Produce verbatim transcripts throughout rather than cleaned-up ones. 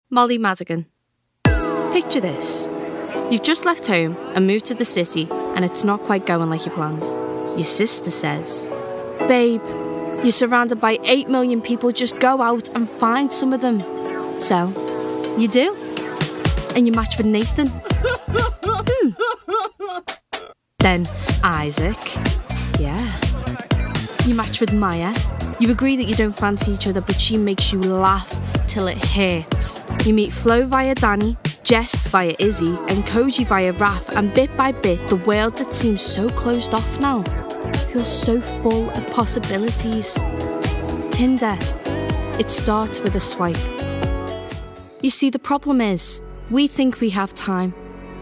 Molly Madigan. Picture this. You've just left home and moved to the city and it's not quite going like you planned. Your sister says, "Babe, you're surrounded by eight million people, just go out and find some of them." So, you do. And you match with Nathan. hmm. Then Isaac. Yeah. You match with Maya. You agree that you don't fancy each other, but she makes you laugh till it hurts. You meet Flo via Danny, Jess via Izzy, and Koji via Raf, and bit by bit, the world that seems so closed off now feels so full of possibilities. Tinder. It starts with a swipe. You see, the problem is, we think we have time.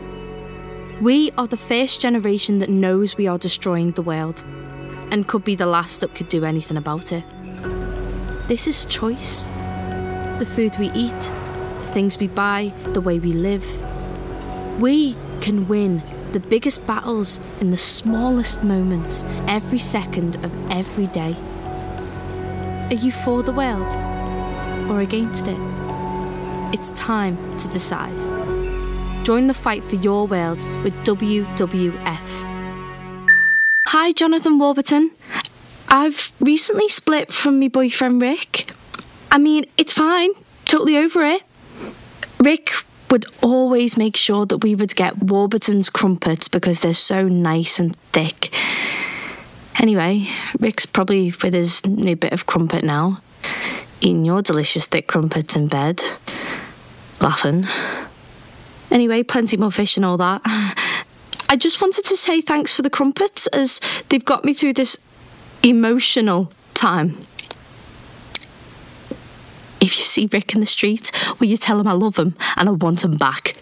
We are the first generation that knows we are destroying the world, and could be the last that could do anything about it. This is a choice. The food we eat, the things we buy, the way we live. We can win the biggest battles in the smallest moments, every second of every day. Are you for the world or against it? It's time to decide. Join the fight for your world with W W F. Hi, Jonathan Warburton. I've recently split from my boyfriend Rick. I mean, it's fine, totally over it. Rick would always make sure that we would get Warburton's crumpets because they're so nice and thick. Anyway, Rick's probably with his new bit of crumpet now, eating your delicious thick crumpets in bed, laughing. Anyway, plenty more fish and all that. I just wanted to say thanks for the crumpets, as they've got me through this emotional time. If you see Rick in the street, will you tell him I love him and I want him back?